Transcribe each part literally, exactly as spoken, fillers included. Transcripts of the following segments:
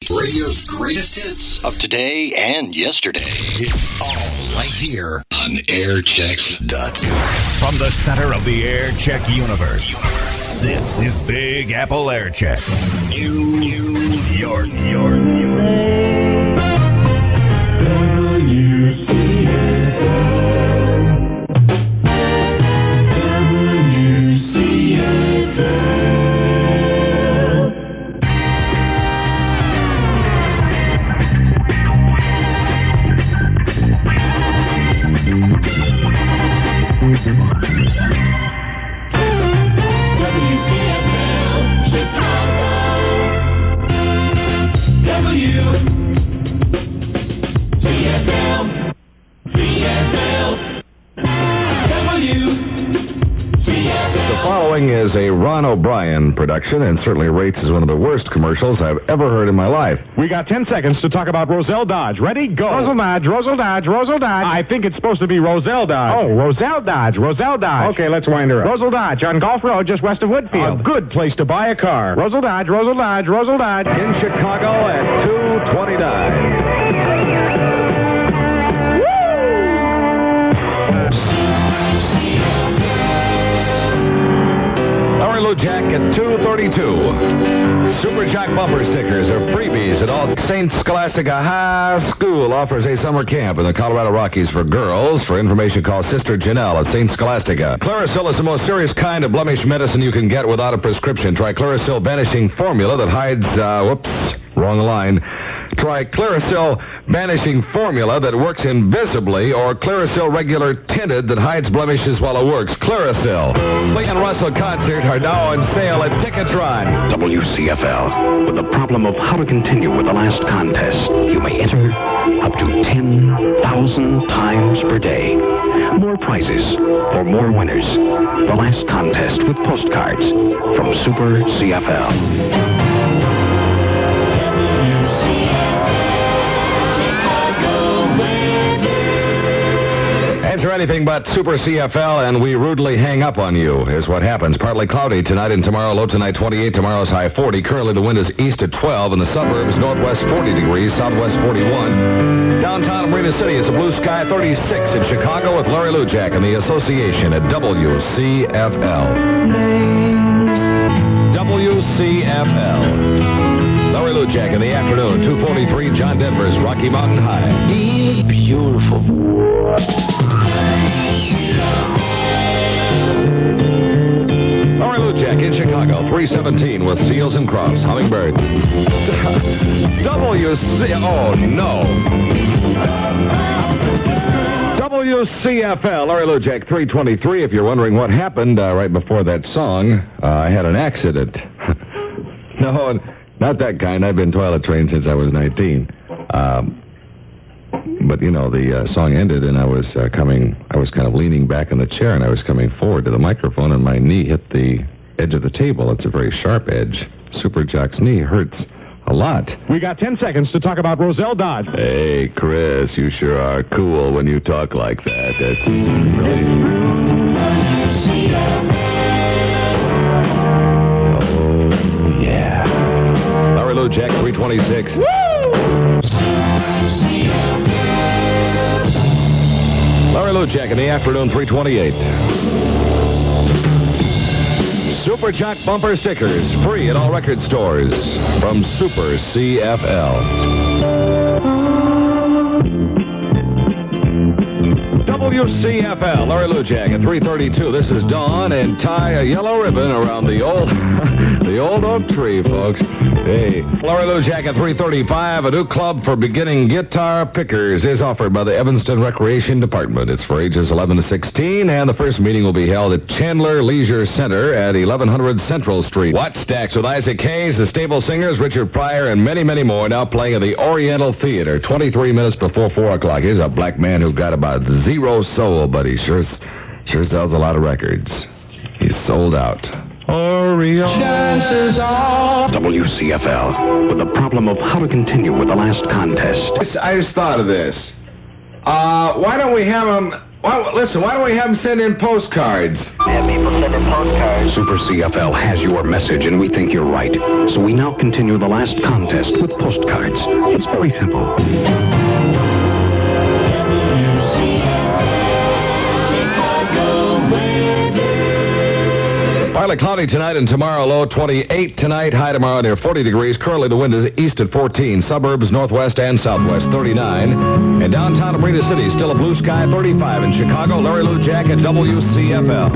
Radio's greatest hits of today and yesterday. It's all right here on air checks dot com. From the center of the Air Check universe, universe. This is Big Apple Air Checks. New, New York, York, York. Is a Ron O'Brien production and certainly rates as one of the worst commercials I've ever heard in my life. We got ten seconds to talk about Roselle Dodge. Ready? Go. Roselle Dodge, Roselle Dodge, Roselle Dodge. I think it's supposed to be Roselle Dodge. Oh, Roselle Dodge, Roselle Dodge. Okay, let's wind her up. Roselle Dodge on Gulf Road just west of Woodfield. A good place to buy a car. Roselle Dodge, Roselle Dodge, Roselle Dodge. In Chicago at two twenty-nine. Jack at two thirty-two. Super Jack bumper stickers are freebies at all. Saint Scholastica High School offers a summer camp in the Colorado Rockies for girls. For information, call Sister Janelle at Saint Scholastica. Clarisil is the most serious kind of blemish medicine you can get without a prescription. Try Clarisil Banishing Formula that hides, uh, whoops, wrong line. Try Clarisil Banishing Formula that works invisibly, or Clarisil Regular Tinted that hides blemishes while it works. Clarisil. Lee and Russell concert are now on sale at Ticketron. W C F L. With the problem of how to continue with the last contest, you may enter up to ten thousand times per day. More prizes for more winners. The last contest with postcards from Super C F L. Answer anything but Super C F L, and we rudely hang up on you, is what happens. Partly cloudy tonight and tomorrow, low tonight twenty-eight, tomorrow's high forty. Currently the wind is east at twelve, in the suburbs, northwest forty degrees, southwest forty-one. Downtown Marina City, it's a blue sky thirty-six. In Chicago with Larry Lujak and the Association at W C F L. W C F L. Larry Lujak in the afternoon, two forty-three, John Denver's Rocky Mountain High. He's beautiful. Larry Lujak in Chicago, three seventeen with Seals and Crofts, Hummingbird. W C... Oh, no. W C F L, Larry Lujak, three twenty-three. If you're wondering what happened uh, right before that song, uh, I had an accident. No, not that kind. I've been toilet trained since I was nineteen. Um... But, you know, the uh, song ended, and I was uh, coming, I was kind of leaning back in the chair, and I was coming forward to the microphone, and my knee hit the edge of the table. It's a very sharp edge. Super Jock's knee hurts a lot. We got ten seconds to talk about Roselle Dodge. Hey, Chris, you sure are cool when you talk like that. That's really... Oh, yeah. Larry Lujak, three twenty-six. Woo! Larry Lujak in the afternoon, three twenty-eight. Super Jock bumper stickers, free at all record stores from Super C F L. W C F L, Larry Lujak at three thirty-two. This is Dawn, and tie a yellow ribbon around the old the old oak tree, folks. Hey. Larry Lujak at three thirty-five. A new club for beginning guitar pickers is offered by the Evanston Recreation Department. It's for ages eleven to sixteen, and the first meeting will be held at Chandler Leisure Center at eleven hundred Central Street. Watch Stacks with Isaac Hayes, the Stable Singers, Richard Pryor, and many, many more now playing at the Oriental Theater twenty-three minutes before four o'clock. Here's a black man who got about zero soul, but he sure, sure sells a lot of records. He's sold out. W C F L, with the problem of how to continue with the last contest. I just thought of this. Uh, why don't we have them Well, listen, why don't we have them send in postcards? Have people send in postcards. Super C F L has your message, and we think you're right. So we now continue the last contest with postcards. It's very simple. Partly cloudy tonight and tomorrow, low twenty-eight tonight, high tomorrow near forty degrees. Currently the wind is east at fourteen. Suburbs, northwest and southwest, thirty-nine. And downtown Marina City, still a blue sky, thirty-five. In Chicago, Larry Lou Jack at W C F L.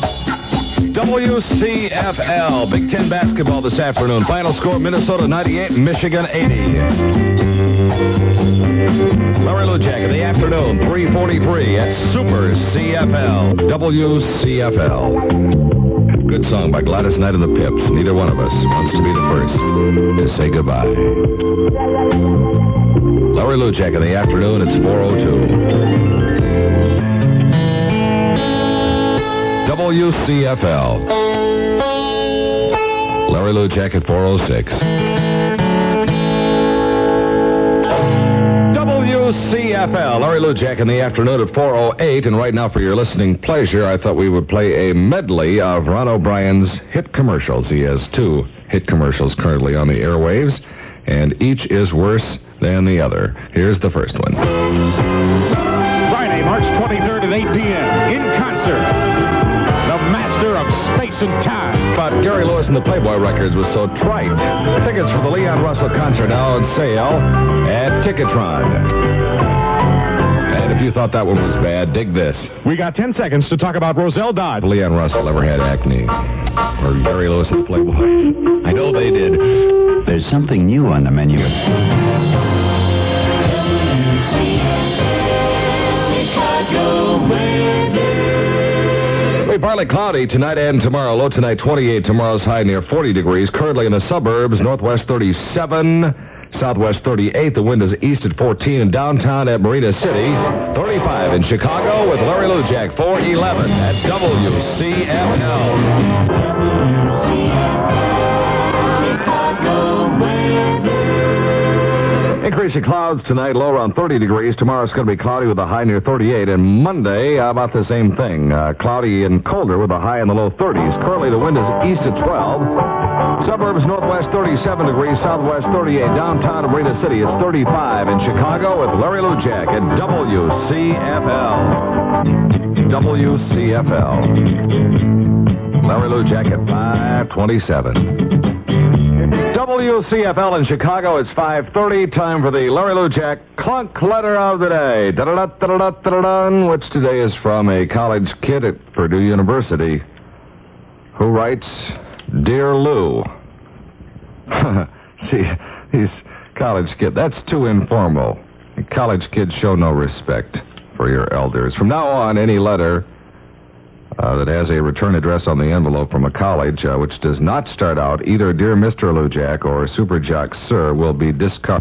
W C F L, Big Ten basketball this afternoon. Final score, Minnesota ninety-eight, Michigan eighty. Larry Lou Jack in the afternoon, three forty-three at Super C F L, W C F L. Good song by Gladys Knight and the Pips. Neither one of us wants to be the first to say goodbye. Larry Lou Jack in the afternoon, it's four oh two. W C F L. Larry Lou Jack at four oh six. W C F L. Larry Lou Jack in the afternoon at four oh eight. And right now, for your listening pleasure, I thought we would play a medley of Ron O'Brien's hit commercials. He has two hit commercials currently on the airwaves, and each is worse than the other. Here's the first one. Friday, March twenty-third at eight p.m. in concert, the master of space and time. But Gary Lewis and the Playboy Records was so trite. Tickets for the Leon Russell concert now on sale at Ticketron. And if you thought that one was bad, dig this. We got ten seconds to talk about Roselle Dodge. Leon Russell ever had acne. Or Gary Lewis and the Playboy. I know they did. There's something new on the menu. Partly cloudy tonight and tomorrow. Low tonight twenty-eight. Tomorrow's high near forty degrees. Currently in the suburbs, northwest thirty-seven, southwest thirty-eight. The wind is east at fourteen. And downtown at Marina City, thirty-five. In Chicago with Larry Lou Jack, four eleven at W C F L. Increasing clouds tonight, low around thirty degrees. Tomorrow's going to be cloudy with a high near thirty-eight. And Monday, about the same thing. Uh, cloudy and colder with a high in the low thirties. Currently, the wind is east at twelve. Suburbs, northwest thirty-seven degrees. Southwest thirty-eight. Downtown of Marina City, it's thirty-five. In Chicago with Larry Lou Jack at W C F L. W C F L. Larry Lou Jack at five twenty-seven. W C F L in Chicago, it's five thirty. Time for the Larry Lou Jack Clunk Letter of the Day. Da-da-da-da-da-da-da, which today is from a college kid at Purdue University who writes, Dear Lou. See, these college kids, that's too informal. College kids show no respect for your elders. From now on, any letter Uh, that has a return address on the envelope from a college, uh, which does not start out either Dear Mister Lou Jack or Super Jock Sir, will be discarded.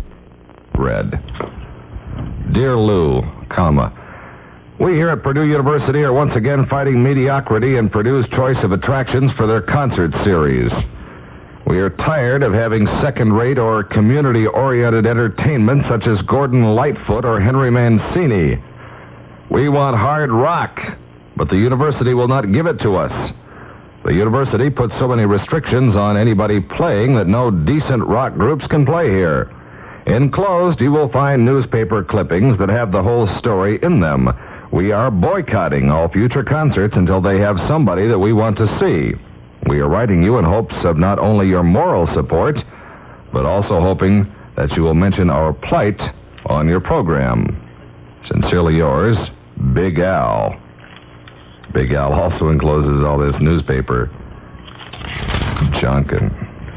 Dear Lou, comma. We here at Purdue University are once again fighting mediocrity and Purdue's choice of attractions for their concert series. We are tired of having second-rate or community-oriented entertainment such as Gordon Lightfoot or Henry Mancini. We want hard rock, but the university will not give it to us. The university puts so many restrictions on anybody playing that no decent rock groups can play here. Enclosed, you will find newspaper clippings that have the whole story in them. We are boycotting all future concerts until they have somebody that we want to see. We are writing you in hopes of not only your moral support, but also hoping that you will mention our plight on your program. Sincerely yours, Big Al. Big Al also encloses all this newspaper junk. And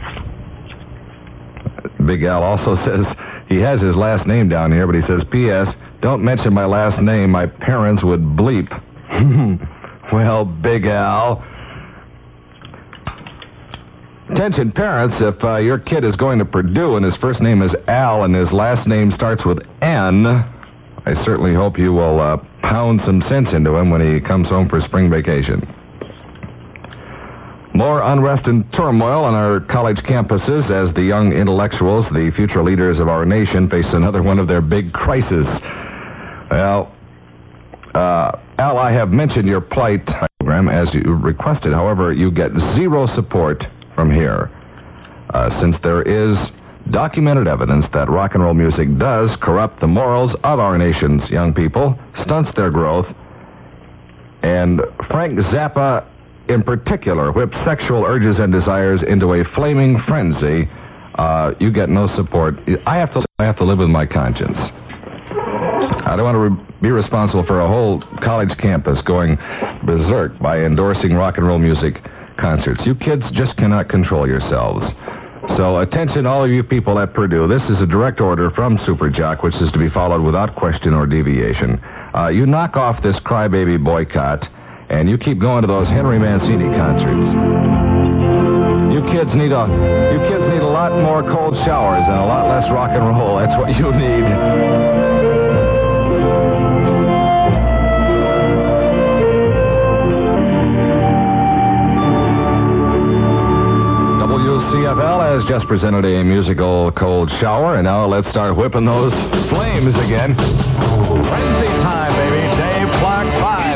Big Al also says he has his last name down here, but he says, P S, don't mention my last name. My parents would bleep. Well, Big Al. Attention parents, if uh, your kid is going to Purdue and his first name is Al and his last name starts with N, I certainly hope you will uh, pound some sense into him when he comes home for spring vacation. More unrest and turmoil on our college campuses as the young intellectuals, the future leaders of our nation, face another one of their big crises. Well, uh, Al, I have mentioned your plight program as you requested. However, you get zero support from here. Uh, since there is documented evidence that rock and roll music does corrupt the morals of our nation's young people, stunts their growth, and Frank Zappa in particular whips sexual urges and desires into a flaming frenzy, uh, you get no support. I have to I have to live with my conscience. I don't want to re- be responsible for a whole college campus going berserk by endorsing rock and roll music concerts. You kids just cannot control yourselves. So attention all of you people at Purdue. This is a direct order from Super Jock, which is to be followed without question or deviation. Uh, you knock off this crybaby boycott, and you keep going to those Henry Mancini concerts. You kids need a you kids need a lot more cold showers and a lot less rock and roll. That's what you need. C F L has just presented a musical cold shower, and now let's start whipping those flames again. Frenzy time, baby. Dave Clark five.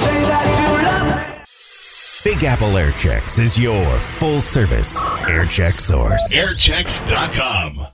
Big Apple Air Checks is your full-service air check source. air checks dot com